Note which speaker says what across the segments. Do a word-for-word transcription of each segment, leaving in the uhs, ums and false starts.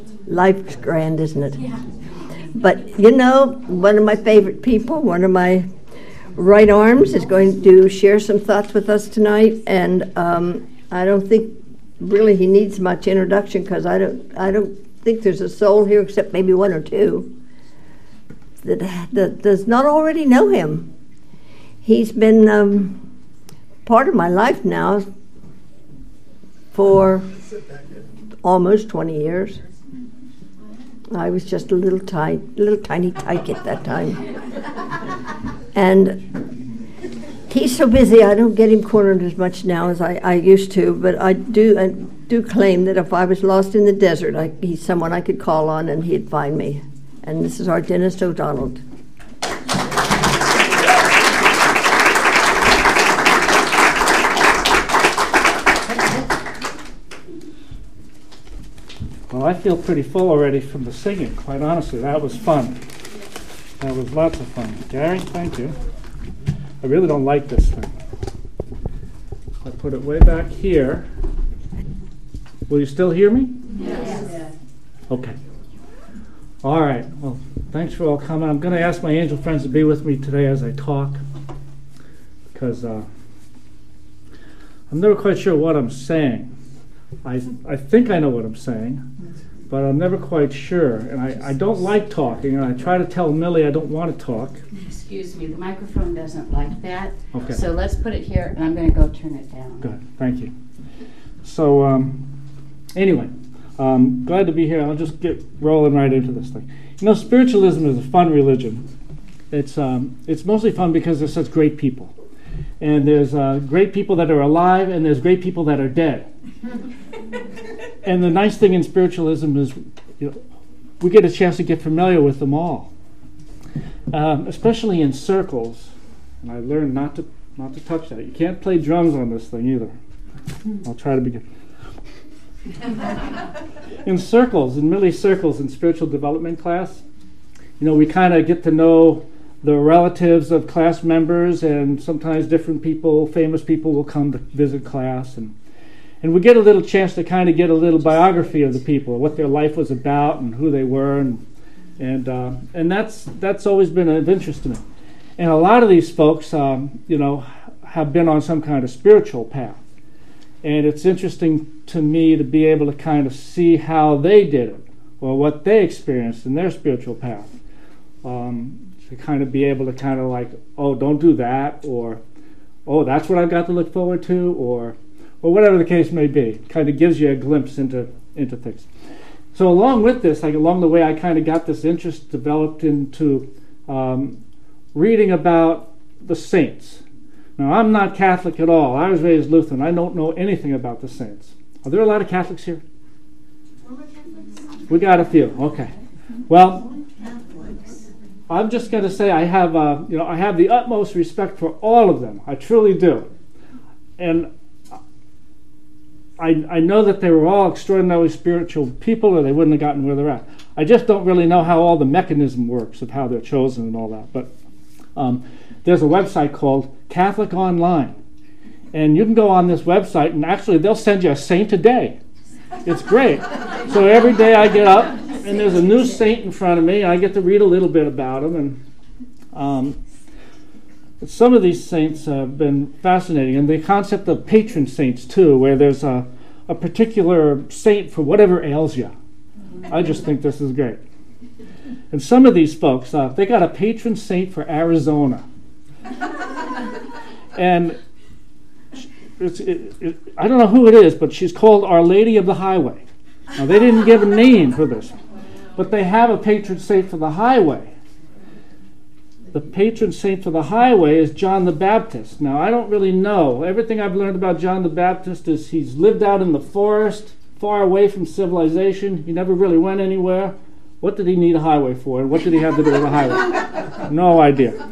Speaker 1: Life's grand, isn't it? Yeah. But, you know, one of my favorite people, one of my right arms, is going to share some thoughts with us tonight, and um, I don't think really he needs much introduction, because I don't, I don't think there's a soul here except maybe one or two that, that does not already know him. He's been um, part of my life now for almost twenty years. I was just a little tight, little tiny tyke at that time. And he's so busy, I don't get him cornered as much now as I, I used to, but I do I do claim that if I was lost in the desert, I, he's someone I could call on and he'd find me. And this is our Dennis O'Donnell.
Speaker 2: Well, I feel pretty full already from the singing, quite honestly. That was fun. That was lots of fun. Gary, thank you. I really don't like this thing. I put it way back here. Will you still hear me?
Speaker 3: Yes.
Speaker 2: Okay. All right. Well, thanks for all coming. I'm going to ask my angel friends to be with me today as I talk, because uh, I'm never quite sure what I'm saying. I I think I know what I'm saying, but I'm never quite sure. And I, I don't like talking, and I try to tell Millie I don't want to talk.
Speaker 3: Excuse me, the microphone doesn't like that.
Speaker 2: Okay.
Speaker 3: So let's put it here, and I'm going to go turn it down.
Speaker 2: Good, thank you. So um, anyway, um, glad to be here. I'll just get rolling right into this thing. You know, spiritualism is a fun religion. It's um, it's mostly fun because there's such great people. And there's uh, great people that are alive, and there's great people that are dead. And the nice thing in spiritualism is, you know, we get a chance to get familiar with them all, um, especially in circles. And I learned not to not to touch that. You can't play drums on this thing either. I'll try to begin. In circles, in Millie's circles in spiritual development class, you know, we kind of get to know the relatives of class members, and sometimes different people, famous people, will come to visit class, and and we get a little chance to kind of get a little biography of the people, what their life was about, and who they were, and and uh, and that's that's always been of interest to me. And a lot of these folks, um, you know, have been on some kind of spiritual path, and it's interesting to me to be able to kind of see how they did it, or what they experienced in their spiritual path. Um, to kind of be able to kind of like, oh, don't do that, or oh, that's what I've got to look forward to, or or whatever the case may be. Kind of gives you a glimpse into into things. So along with this, like along the way, I kind of got this interest developed into um, reading about the saints. Now, I'm not Catholic at all. I was raised Lutheran. I don't know anything about the saints. Are there a lot of Catholics here? We got a few. Okay. Well, I'm just going to say I have, uh, you know, I have the utmost respect for all of them. I truly do, and I I know that they were all extraordinarily spiritual people, or they wouldn't have gotten where they're at. I just don't really know how all the mechanism works of how they're chosen and all that. But um, there's a website called Catholic Online, and you can go on this website, and actually they'll send you a saint a day. It's great. So every day I get up, and there's a new saint in front of me, and I get to read a little bit about them. And um, some of these saints have been fascinating. And the concept of patron saints, too, where there's a, a particular saint for whatever ails you. I just think this is great. And some of these folks, uh, they got a patron saint for Arizona. And it's, it, it, I don't know who it is, but she's called Our Lady of the Highway. Now, they didn't give a name for this, but they have a patron saint for the highway. The patron saint for the highway is John the Baptist. Now, I don't really know. Everything I've learned about John the Baptist is he's lived out in the forest, far away from civilization. He never really went anywhere. What did he need a highway for? And what did he have to do with a highway? No idea.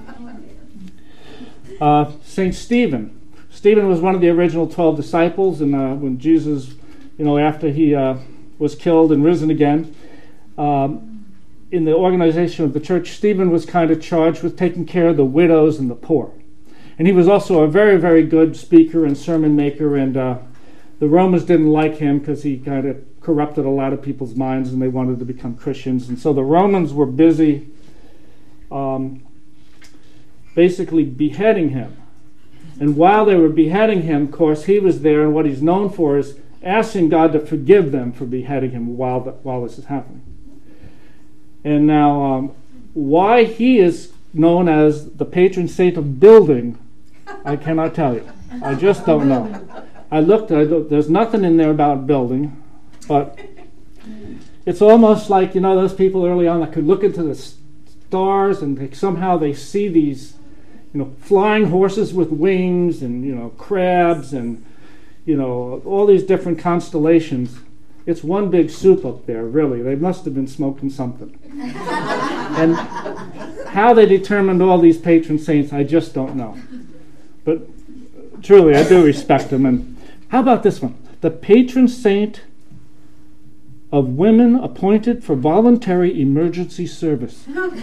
Speaker 2: Uh, Saint Stephen. Stephen was one of the original twelve disciples, and uh, when Jesus, you know, after he uh, was killed and risen again, um, in the organization of the church, Stephen was kind of charged with taking care of the widows and the poor. And he was also a very, very good speaker and sermon maker, and uh, the Romans didn't like him because he kind of corrupted a lot of people's minds, and they wanted to become Christians. And so the Romans were busy um, basically beheading him. And while they were beheading him, of course, he was there, and what he's known for is asking God to forgive them for beheading him while the, while this is happening. And now, um, why he is known as the patron saint of building, I cannot tell you. I just don't know. I looked, I looked, there's nothing in there about building, but it's almost like, you know, those people early on that could look into the stars and they, somehow they see these, you know, flying horses with wings and, you know, crabs and, you know, all these different constellations. It's one big soup up there, really. They must have been smoking something. And how they determined all these patron saints, I just don't know. But truly, I do respect them. And how about this one? The patron saint of women appointed for voluntary emergency service.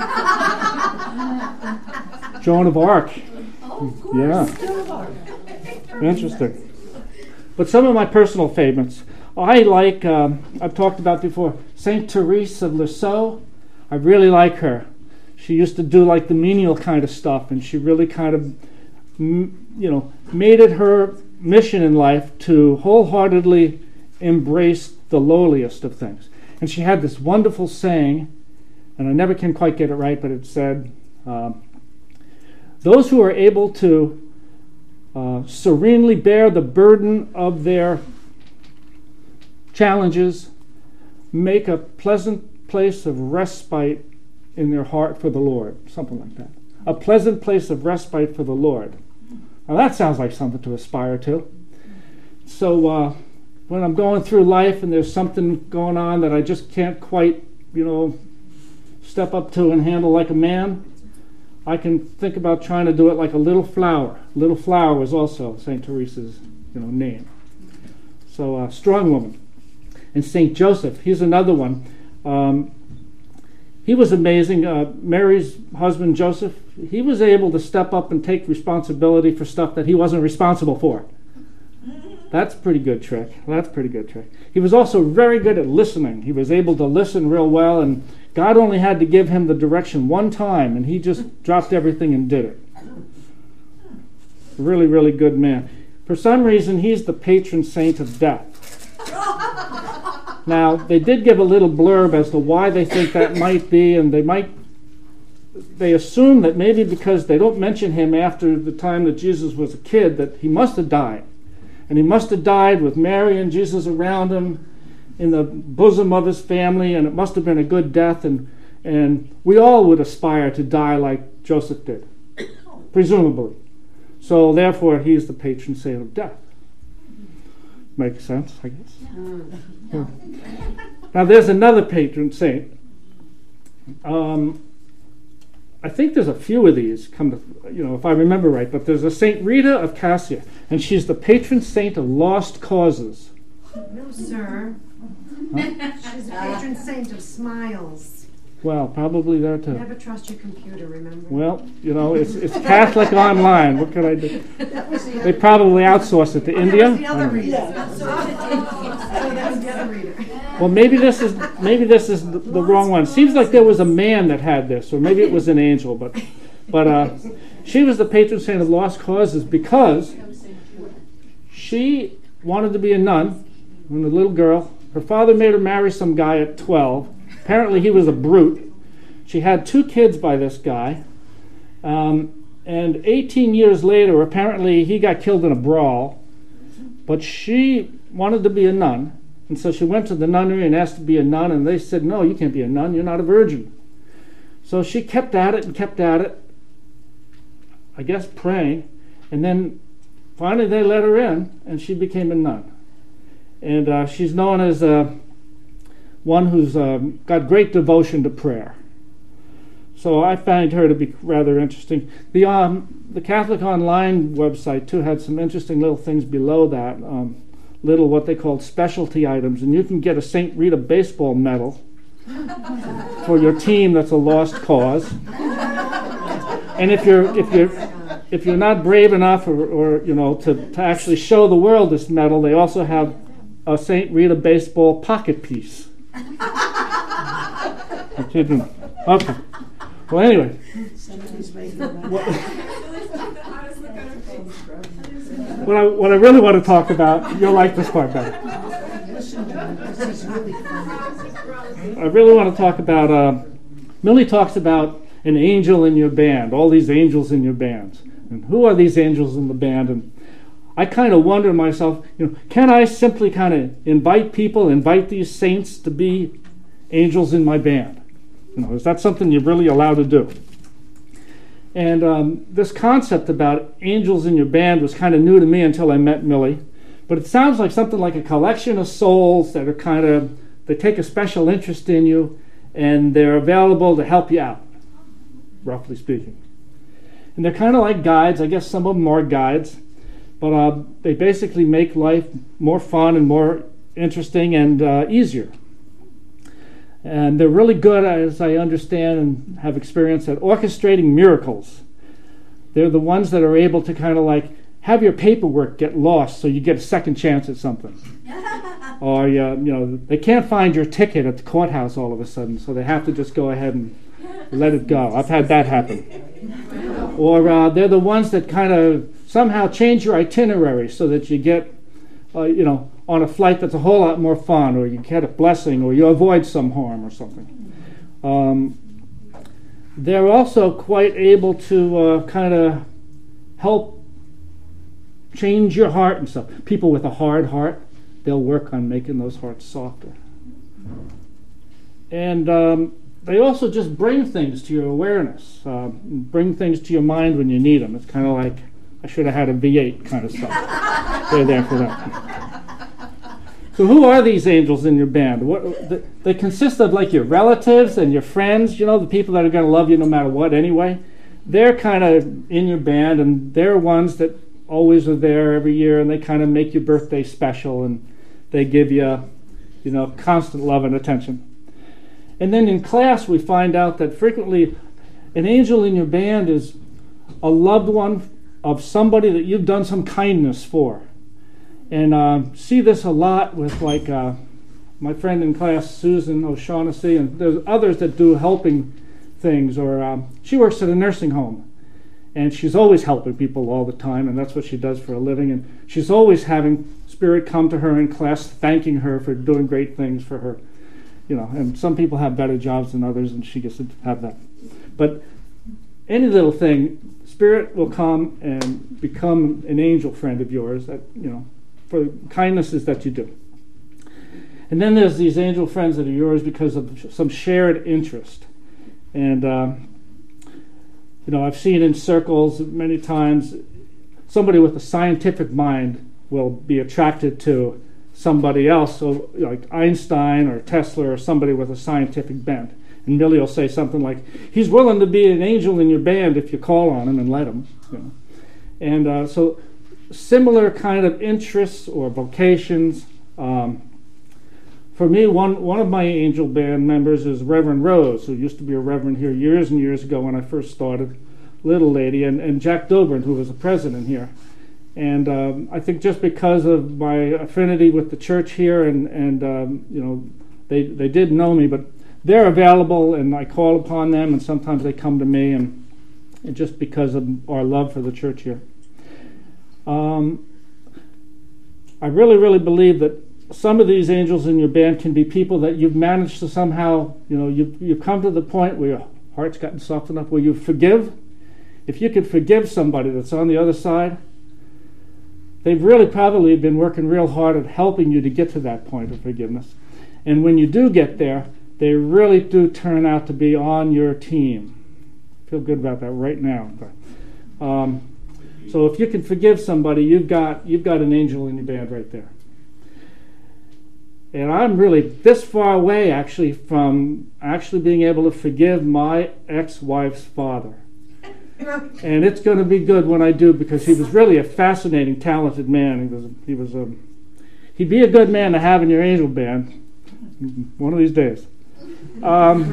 Speaker 2: Joan of Arc.
Speaker 4: Oh, of course.
Speaker 2: Yeah.
Speaker 4: Joan of Arc.
Speaker 2: Interesting. But some of my personal favorites. I like, um, I've talked about before, Saint Therese of Lisieux. I really like her. She used to do like the menial kind of stuff, and she really kind of, m- you know, made it her mission in life to wholeheartedly embrace the lowliest of things. And she had this wonderful saying, and I never can quite get it right, but it said, um, those who are able to uh, serenely bear the burden of their challenges make a pleasant place of respite in their heart for the Lord, something like that. A pleasant place of respite for the Lord. Now that sounds like something to aspire to. So uh, when I'm going through life and there's something going on that I just can't quite, you know, step up to and handle like a man, I can think about trying to do it like a little flower. Little flower was also Saint Teresa's, you know, name. So a uh, strong woman. And Saint Joseph, he's another one. Um, he was amazing. Uh, Mary's husband, Joseph, he was able to step up and take responsibility for stuff that he wasn't responsible for. That's a pretty good trick. That's a pretty good trick. He was also very good at listening. He was able to listen real well, and God only had to give him the direction one time, and he just dropped everything and did it. Really, really good man. For some reason, he's the patron saint of death. Now, they did give a little blurb as to why they think that might be, and they might, they assume that maybe because they don't mention him after the time that Jesus was a kid, that he must have died. And he must have died with Mary and Jesus around him in the bosom of his family, and it must have been a good death, and, and we all would aspire to die like Joseph did, presumably. So therefore, he's the patron saint of death. Makes sense, I guess. Yeah. Now there's another patron saint. Um, I think there's a few of these, come to, you know, if I remember right, but there's a Saint Rita of Cassia, and she's the patron saint of lost causes.
Speaker 4: No, sir. Huh? She's a patron saint of smiles.
Speaker 2: Well, probably there too.
Speaker 4: Never trust your computer, remember?
Speaker 2: Well, you know, it's it's Catholic online. What can I do?
Speaker 4: That was the
Speaker 2: They probably outsource it to
Speaker 4: oh,
Speaker 2: India.
Speaker 4: That was the other reader.
Speaker 5: Yeah.
Speaker 4: So that was the other reader.
Speaker 2: Well, maybe this is maybe this is the, the wrong one. Seems like there was a man that had this, or maybe it was an angel. But but uh, she was the patron saint of lost causes because she wanted to be a nun when a little girl. Her father made her marry some guy at twelve. Apparently he was a brute. She had two kids by this guy. Um, and eighteen years later, apparently he got killed in a brawl. But she wanted to be a nun. And so she went to the nunnery and asked to be a nun. And they said, no, you can't be a nun. You're not a virgin. So she kept at it and kept at it. I guess praying. And then finally they let her in. And she became a nun. And uh, she's known as uh, one who's um, got great devotion to prayer. So I find her to be rather interesting. The um, the Catholic Online website, too, had some interesting little things below that, um, little what they called specialty items. And you can get a Saint Rita baseball medal for your team that's a lost cause. And if you're if you're if you're not brave enough, or, or you know, to, to actually show the world this medal, they also have a Saint Rita baseball pocket piece. I didn't. Okay. Well, anyway. What, what, I, what I really want to talk about, you'll like this part better. I really want to talk about, uh, Millie talks about an angel in your band, all these angels in your band. And who are these angels in the band? And I kind of wonder to myself, you know, can I simply kind of invite people, invite these saints to be angels in my band? You know, is that something you're really allowed to do? And um, this concept about angels in your band was kind of new to me until I met Millie. But it sounds like something like a collection of souls that are kind of, they take a special interest in you, and they're available to help you out, roughly speaking. And they're kind of like guides. I guess some of them are guides. But uh, they basically make life more fun and more interesting and uh, easier. And they're really good, as I understand and have experienced, at orchestrating miracles. They're the ones that are able to kind of like have your paperwork get lost so you get a second chance at something. Or, uh, you know, they can't find your ticket at the courthouse all of a sudden, so they have to just go ahead and let it go. I've had that happen. Or uh, they're the ones that kind of somehow change your itinerary so that you get, uh, you know, on a flight that's a whole lot more fun, or you get a blessing, or you avoid some harm or something. Um, they're also quite able to uh, kind of help change your heart and stuff. People with a hard heart, they'll work on making those hearts softer. And um, they also just bring things to your awareness, uh, bring things to your mind when you need them. It's kind of like, I should have had a V eight kind of stuff. They're there for that. So who are these angels in your band? What, they, they consist of like your relatives and your friends, you know, the people that are going to love you no matter what anyway. They're kind of in your band, and they're ones that always are there every year, and they kind of make your birthday special, and they give you, you know, constant love and attention. And then in class we find out that frequently an angel in your band is a loved one of somebody that you've done some kindness for. And uh, see this a lot with like uh, my friend in class, Susan O'Shaughnessy, and there's others that do helping things. Or um, she works at a nursing home, and she's always helping people all the time, and that's what she does for a living. And she's always having Spirit come to her in class, thanking her for doing great things for her. You know, and some people have better jobs than others, and she gets to have that. But any little thing, Spirit will come and become an angel friend of yours. That, you know, for kindnesses that you do. And then there's these angel friends that are yours because of some shared interest. And, uh, you know, I've seen in circles many times somebody with a scientific mind will be attracted to somebody else, so like Einstein or Tesla or somebody with a scientific bent. And Millie will say something like, he's willing to be an angel in your band if you call on him and let him. You know. And uh, so similar kind of interests or vocations. Um, for me, one, one of my angel band members is Reverend Rose, who used to be a reverend here years and years ago when I first started, little lady, and, and Jack Dobrin, who was the president here. And um, I think just because of my affinity with the church here, and, and um, you know, they, they did know me, but they're available, and I call upon them, and sometimes they come to me, and, and just because of our love for the church here. Um, I really, really believe that some of these angels in your band can be people that you've managed to somehow, you know, you've, you've come to the point where your heart's gotten soft enough where you forgive. If you could forgive somebody that's on the other side, they've really probably been working real hard at helping you to get to that point of forgiveness. And when you do get there, they really do turn out to be on your team. I feel good about that right now. Um, So if you can forgive somebody, you've got you've got an angel in your band right there. And I'm really this far away, actually, from actually being able to forgive my ex-wife's father. And it's going to be good when I do, because he was really a fascinating, talented man. He was he was a he'd be a good man to have in your angel band one of these days. Um,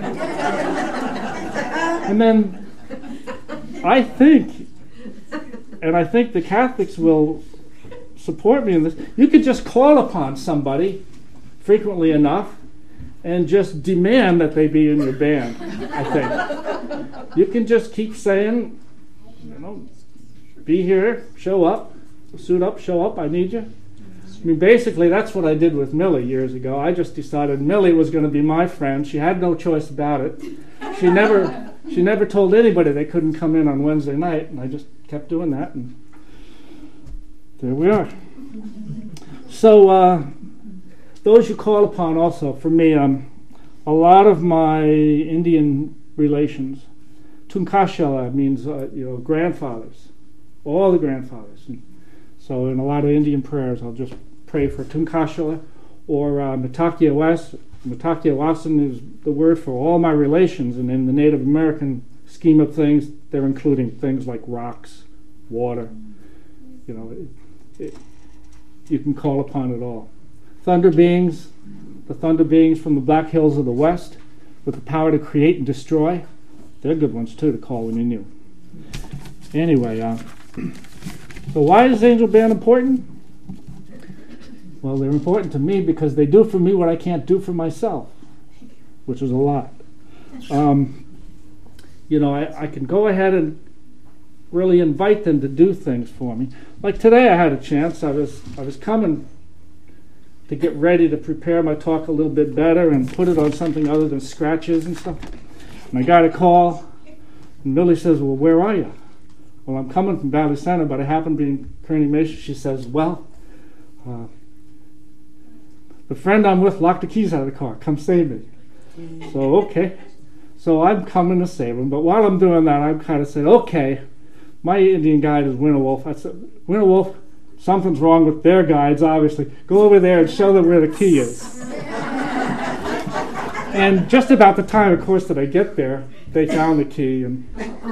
Speaker 2: and then I think. And I think the Catholics will support me in this. You could just call upon somebody frequently enough and just demand that they be in your band, I think. You can just keep saying, you know, be here, show up, suit up, show up, I need you. I mean, basically, that's what I did with Millie years ago. I just decided Millie was going to be my friend. She had no choice about it. She never she never told anybody they couldn't come in on Wednesday night, and I just kept doing that, and there we are. So uh, those you call upon also, for me, um, a lot of my Indian relations, Tunkashela means, uh, you know, grandfathers, all the grandfathers. And so in a lot of Indian prayers, I'll just pray for Tunkashela, or uh, Mitakia Wasan. Mitakia Wasan is the word for all my relations, and in the Native American scheme of things, they're including things like rocks, water. You know, it, it, you can call upon it all. Thunder beings, the thunder beings from the Black Hills of the West, with the power to create and destroy, they're good ones too to call when you knew. Anyway, uh, so why is Angel Band important? Well, they're important to me because they do for me what I can't do for myself, which is a lot. Um, you know, I, I can go ahead and really invite them to do things for me. Like today I had a chance. I was I was coming to get ready to prepare my talk a little bit better and put it on something other than scratches and stuff. And I got a call, and Millie says, well, where are you? Well, I'm coming from Valley Center, but I happen to be in Kearney Mesa. She says, well, uh, the friend I'm with locked the keys out of the car. Come save me. So, okay. So I'm coming to save him. But while I'm doing that, I'm kind of saying, okay, my Indian guide is Winter Wolf. I said, Winter Wolf, something's wrong with their guides, obviously. Go over there and show them where the key is. And just about the time, of course, that I get there, they found the key. And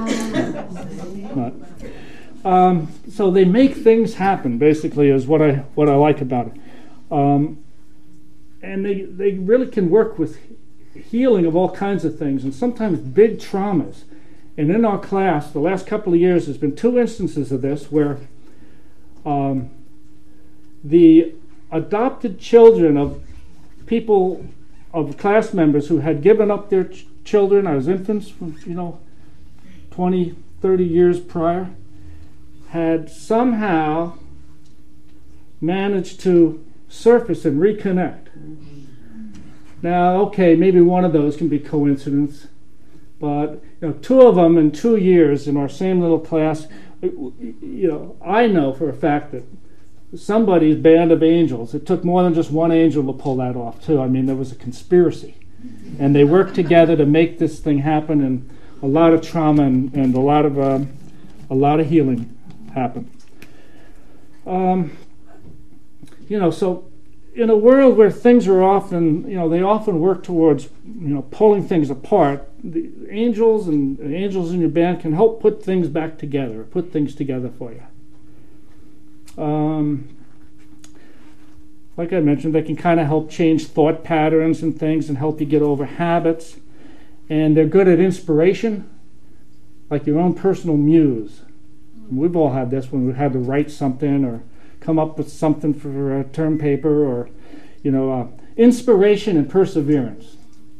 Speaker 2: but, um, so they make things happen, basically, is what I what I like about it. Um, and they, they really can work with healing of all kinds of things, and sometimes big traumas. And in our class, the last couple of years, there's been two instances of this where um, the adopted children of people, of class members who had given up their ch- children as infants, you know, twenty, thirty years prior, had somehow managed to surface and reconnect. Now, okay, maybe one of those can be coincidence, but you know, two of them in two years in our same little class, you know, I know for a fact that somebody's band of angels, it took more than just one angel to pull that off, too. I mean, there was a conspiracy. And they worked together to make this thing happen, and a lot of trauma and, and a lot of um, a lot of healing happened. Um, you know, so in a world where things are often, you know, they often work towards, you know, pulling things apart, the angels and the angels in your band can help put things back together, put things together for you. Um, like I mentioned, they can kind of help change thought patterns and things and help you get over habits. And they're good at inspiration, like your own personal muse. And we've all had this when we've had to write something or come up with something for a term paper, or, you know, uh, inspiration and perseverance.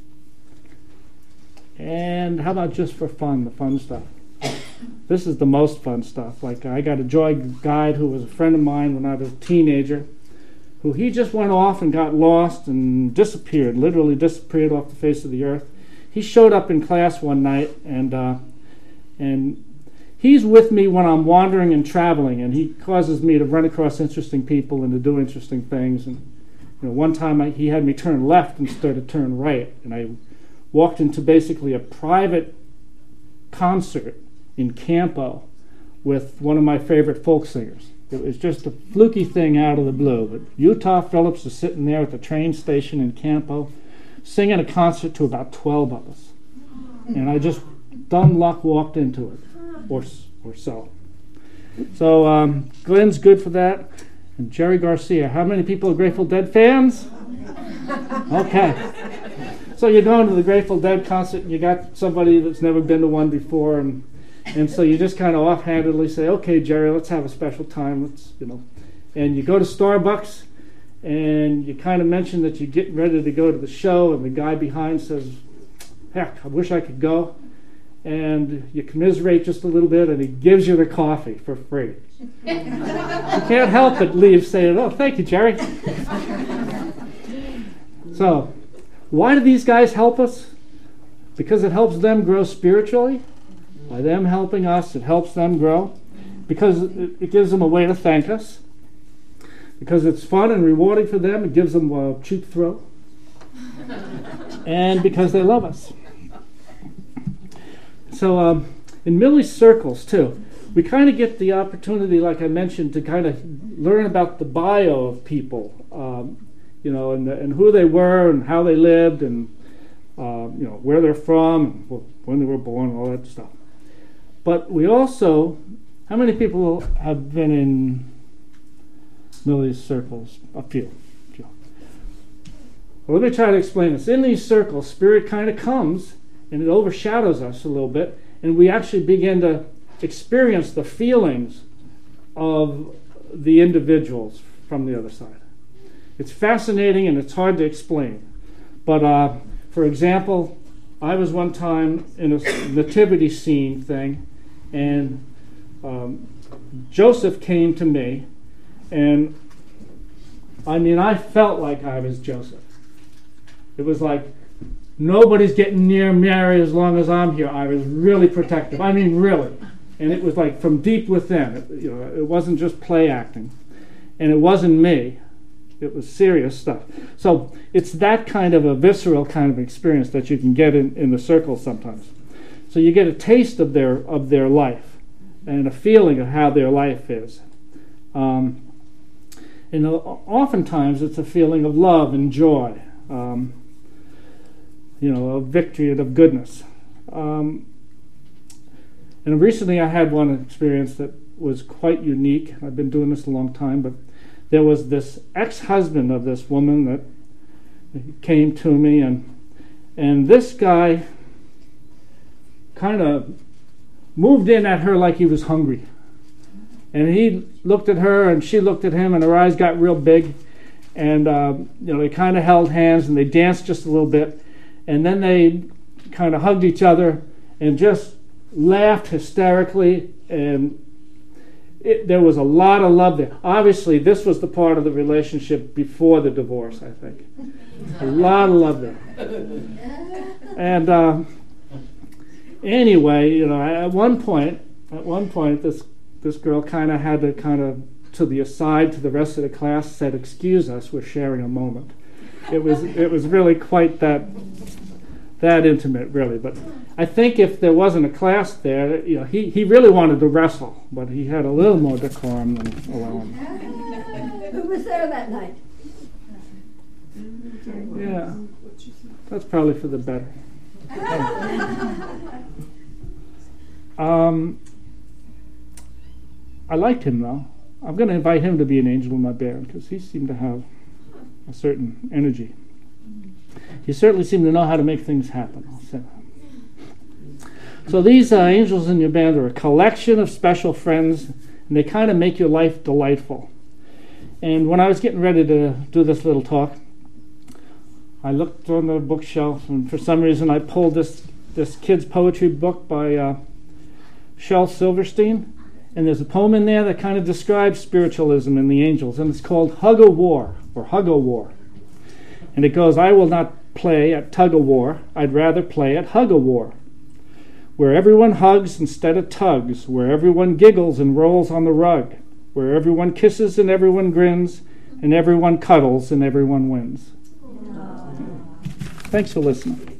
Speaker 2: And how about just for fun, the fun stuff? This is the most fun stuff. Like, I got a joy guide who was a friend of mine when I was a teenager, who he just went off and got lost and disappeared, literally disappeared off the face of the earth. He showed up in class one night, and uh, and he's with me when I'm wandering and traveling, and he causes me to run across interesting people and to do interesting things. And you know, one time I, he had me turn left instead of turn right, and I walked into basically a private concert in Campo with one of my favorite folk singers. It was just a fluky thing out of the blue, but Utah Phillips was sitting there at the train station in Campo singing a concert to about twelve of us. And I just, dumb luck, walked into it. Or, or so. So um, Glenn's good for that. And Jerry Garcia. How many people are Grateful Dead fans? Okay. So you're going to the Grateful Dead concert and you got somebody that's never been to one before, and and so you just kind of offhandedly say, okay, Jerry, let's have a special time. Let's, you know, and you go to Starbucks, and you kind of mention that you're getting ready to go to the show, and the guy behind says, heck, I wish I could go. And you commiserate just a little bit, and he gives you the coffee for free. You can't help but leave saying, oh, thank you, Jerry. So, why do these guys help us? Because it helps them grow spiritually. By them helping us, it helps them grow. Because it gives them a way to thank us. Because it's fun and rewarding for them, it gives them a cheap thrill. And because they love us. So um, in Millie's circles, too, we kind of get the opportunity, like I mentioned, to kind of learn about the bio of people, um, you know, and, and who they were and how they lived and, uh, you know, where they're from, and when they were born, and all that stuff. But we also, how many people have been in Millie's circles? A few. Well, let me try to explain this. In these circles, Spirit kind of comes and it overshadows us a little bit, and we actually begin to experience the feelings of the individuals from the other side. It's fascinating and it's hard to explain. But, uh, for example, I was one time in a nativity scene thing, and um, Joseph came to me, and I mean, I felt like I was Joseph. It was like, nobody's getting near Mary as long as I'm here. I was really protective. I mean, really. And it was like from deep within. It, you know, it wasn't just play acting. And it wasn't me. It was serious stuff. So it's that kind of a visceral kind of experience that you can get in, in the circle sometimes. So you get a taste of their of their life and a feeling of how their life is. Um, and uh, oftentimes it's a feeling of love and joy. Um, you know, of victory and of goodness. Um, and recently I had one experience that was quite unique. I've been doing this a long time, but there was this ex-husband of this woman that came to me, and and this guy kind of moved in at her like he was hungry. And he looked at her, and she looked at him, and her eyes got real big, and uh, you know, they kind of held hands, and they danced just a little bit. And then they kind of hugged each other and just laughed hysterically, and it, there was a lot of love there. Obviously, this was the part of the relationship before the divorce, I think. A lot of love there. And uh, anyway, you know, at one point, at one point, this this girl kind of had to kind of to the aside to the rest of the class said, "Excuse us, we're sharing a moment." It was it was really quite that that intimate, really. But I think if there wasn't a class there, you know, he, he really wanted to wrestle, but he had a little more decorum than alone.
Speaker 1: Who was there that night?
Speaker 2: Yeah, that's probably for the better. um, I liked him though. I'm going to invite him to be an angel in my band because he seemed to have a certain energy. He certainly seemed to know how to make things happen. I'll say that. So these uh, angels in your band are a collection of special friends, and they kind of make your life delightful. And when I was getting ready to do this little talk, I looked on the bookshelf, and for some reason I pulled this this kid's poetry book by uh, Shel Silverstein, and there's a poem in there that kind of describes spiritualism and the angels, and it's called Hug-O-War, or Hug-O-War. And it goes, I will not play at tug-o-war, I'd rather play at hug-o-war, where everyone hugs instead of tugs, where everyone giggles and rolls on the rug, where everyone kisses and everyone grins, and everyone cuddles and everyone wins. Thanks for listening.